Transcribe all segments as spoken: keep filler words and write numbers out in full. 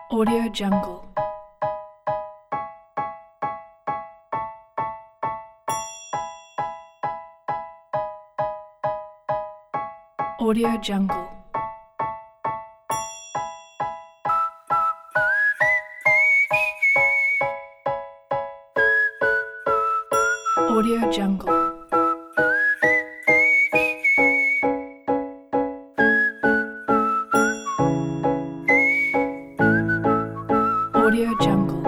Audio Jungle. Audio Jungle. Audio Jungle. Audio Jungle.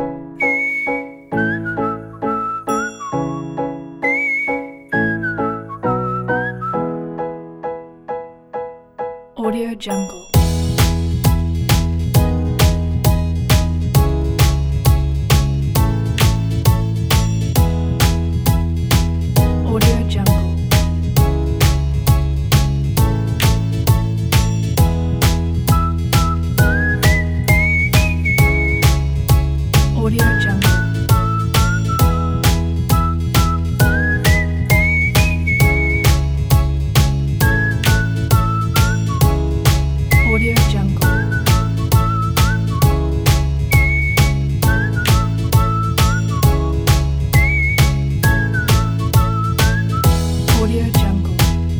Audio Jungle. Audio Jungle. Audio Jungle. Audio Jungle. Audio Jungle.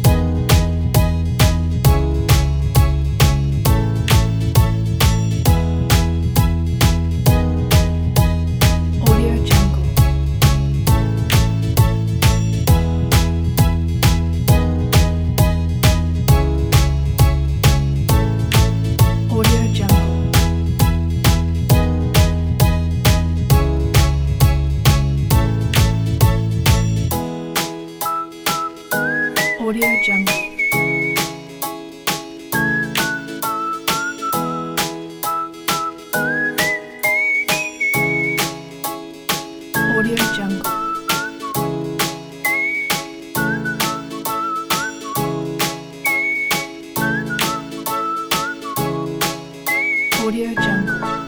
Audio Jungle. Audio Jungle. Audio Jungle. Audio Jungle. Audio Jungle.